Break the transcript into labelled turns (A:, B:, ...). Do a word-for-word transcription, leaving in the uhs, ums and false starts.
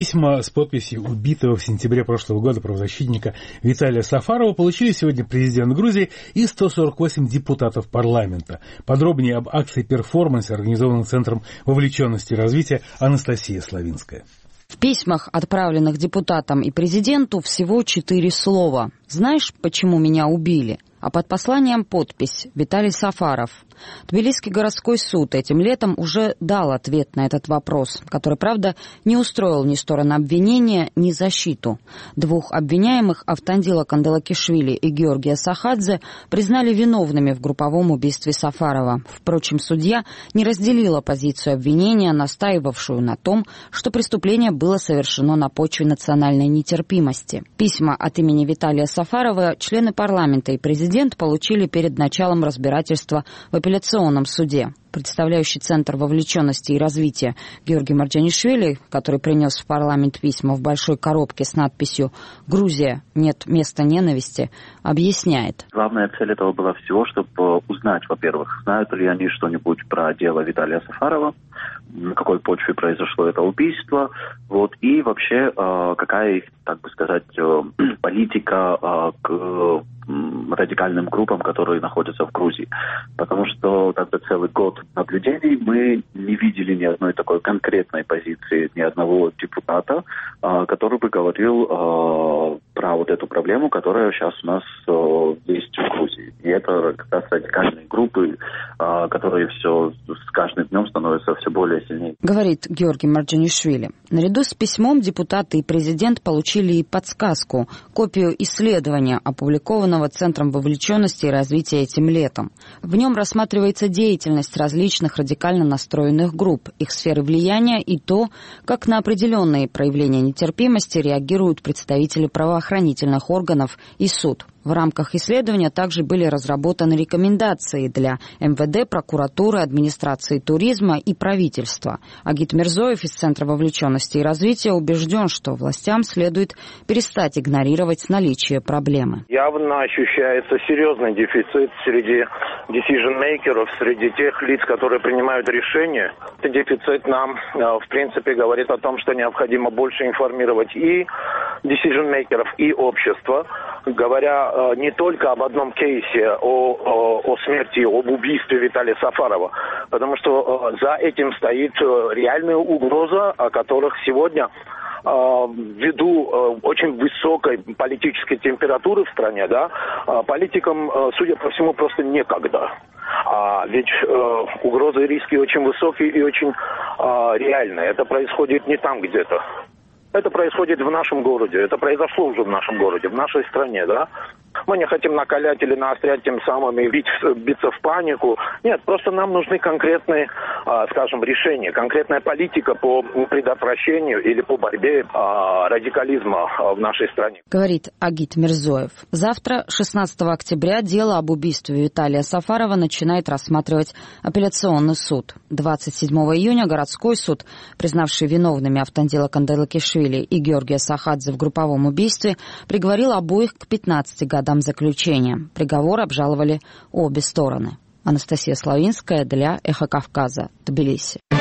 A: Письма с подписью убитого в сентябре прошлого года правозащитника Виталия Сафарова получили сегодня президент Грузии и сто сорок восемь депутатов парламента. Подробнее об акции «Перформанс», организованном Центром вовлеченности и развития, Анастасия Славинская.
B: В письмах, отправленных депутатам и президенту, всего четыре слова. «Знаешь, почему меня убили?» А под посланием подпись «Виталий Сафаров». Тбилисский городской суд этим летом уже дал ответ на этот вопрос, который, правда, не устроил ни сторону обвинения, ни защиту. Двух обвиняемых, Автандила Канделакишвили и Георгия Сахадзе, признали виновными в групповом убийстве Сафарова. Впрочем, судья не разделила позицию обвинения, настаивавшую на том, что преступление было совершено на почве национальной нетерпимости. Письма от имени Виталия Сафарова члены парламента и президент получили перед началом разбирательства в апелляционном суде. Представляющий Центр вовлеченности и развития Георгий Марджанишвили, который принес в парламент письма в большой коробке с надписью «Грузия. Нет места ненависти», объясняет.
C: Главная цель этого была всего, чтобы узнать, во-первых, знают ли они что-нибудь про дело Виталия Сафарова, на какой почве произошло это убийство, вот, и вообще, э, какая их, так бы сказать, э, политика э, к радикальным группам, которые находятся в Грузии. Потому что как бы целый год наблюдений мы не видели ни одной такой конкретной позиции, ни одного депутата, э, который бы говорил э, про вот эту проблему, которая сейчас у нас э, есть в Грузии. И это как раз радикальные группы, э, которые все с каждым днем становятся все более сильнее.
B: Говорит Георгий Марджанишвили. Наряду с письмом депутаты и президент получили и подсказку, копию исследования, опубликованного Центром вовлеченности и развития этим летом. В нем рассматривается деятельность различных радикально настроенных групп, их сферы влияния и то, как на определенные проявления нетерпимости реагируют представители правоохранительных органов и суд. В рамках исследования также были разработаны рекомендации для эм вэ дэ, прокуратуры, администрации туризма и правительства. Агит Мирзоев из Центра вовлеченности и развития убежден, что властям следует перестать игнорировать наличие проблемы.
D: Явно ощущается серьезный дефицит среди decision-makers, среди тех лиц, которые принимают решения. Этот дефицит нам, в принципе, говорит о том, что необходимо больше информировать и decision-makers, и общество, говоря не только об одном кейсе, о, о, о смерти, об убийстве Виталия Сафарова, потому что за этим стоит реальная угроза, о которых сегодня ввиду очень высокой политической температуры в стране, да, политикам, судя по всему, просто некогда. А ведь э, угрозы и риски очень высокие и очень э, реальные. Это происходит не там где-то. Это происходит в нашем городе, это произошло уже в нашем городе, в нашей стране, да. Мы не хотим накалять или наострять тем самым и бить, биться в панику. Нет, просто нам нужны конкретные, скажем, решения, конкретная политика по предотвращению или по борьбе радикализма в нашей стране.
B: Говорит Агит Мирзоев. Завтра, шестнадцатого октября, дело об убийстве Виталия Сафарова начинает рассматривать апелляционный суд. двадцать седьмого июня городской суд, признавший виновными Автандила Канделакишвили и Георгия Сахадзе в групповом убийстве, приговорил обоих к пятнадцати годам заключения. Приговор обжаловали обе стороны. Анастасия Славинская для «Эхо Кавказа», Тбилиси.